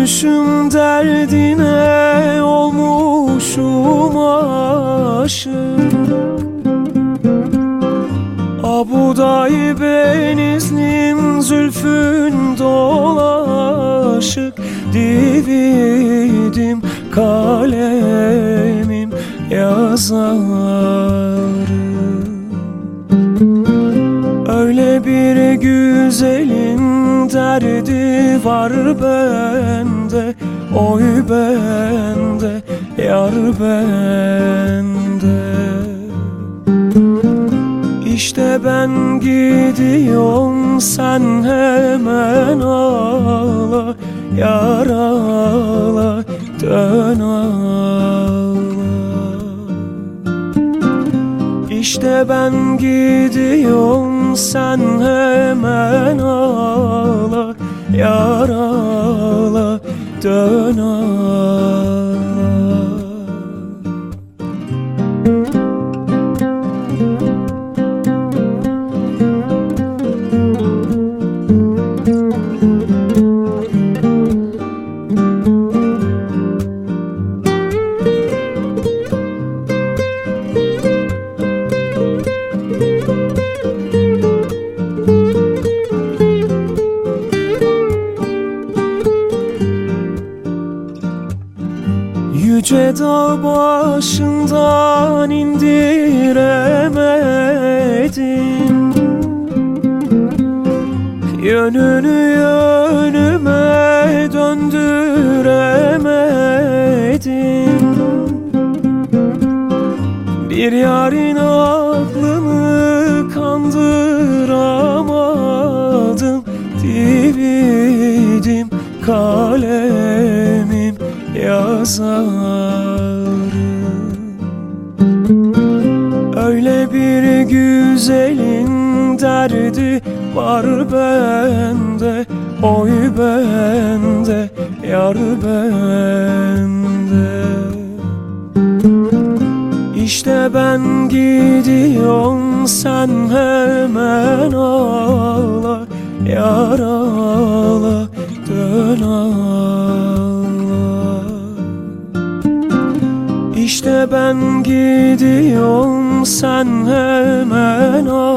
Gülüşüm derdine olmuşum aşık. Abuday benizlim zülfün dolaşık. Dividim kalemim yazarım. Öyle bir güzelin derdi var bende, oy bende, yar bende. İşte ben gidiyorum, sen hemen ağla, yar ağla, dön ağla. İşte ben gidiyorum, sen hemen ağla, yar ağla, dön ağla. Yüce dağ başından indiremedim, yönünü yönüme döndüremedim. Bir yarın aklımı kandıramadım. Dividim kalemim yazarım. Öyle bir güzelin derdi var bende, oy bende, yar bende. İşte ben gidiyorum, sen hemen ağla, yar ağla, dön ağla. İşte ben gidiyorum, sen hemen ağla,